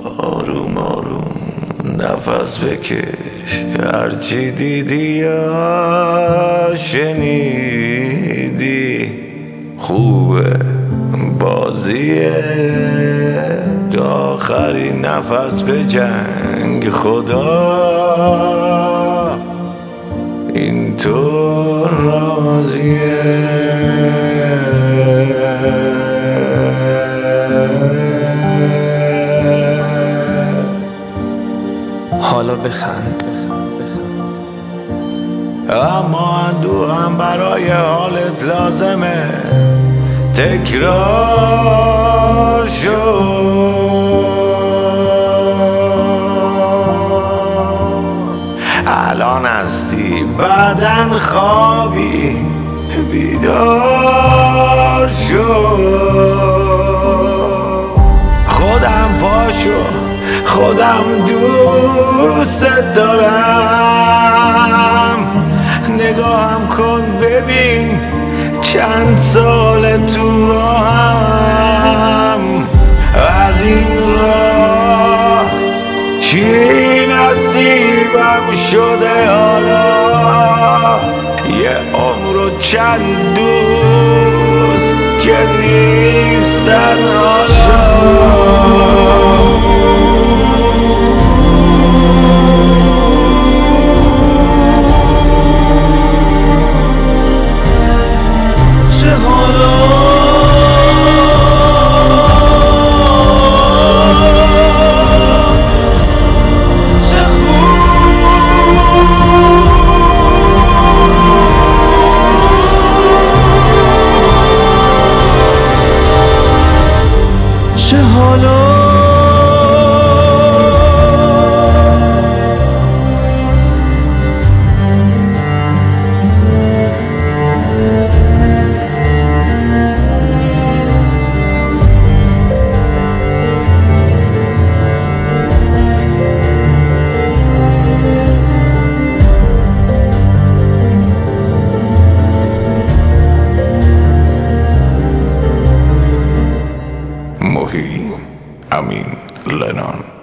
آروم آروم نفس بکش، هرچی دیدی یا شنیدی خوبه، بازیه، تا آخرین نفس به جنگ خدا اینطور راضیه. حالا بخند. اما اندوهم برای حالت لازمه تکرار شد. الان هستی بعدن خوابی بیدار شد. خودم پاشو، خودم دوستت دارم، نگاهم کن ببین چند سال تو راهم. از این راه چی نصیبم شده حالا، یه عمر و چند دوست که نیستن حالا. چه حالا Amin Lennon.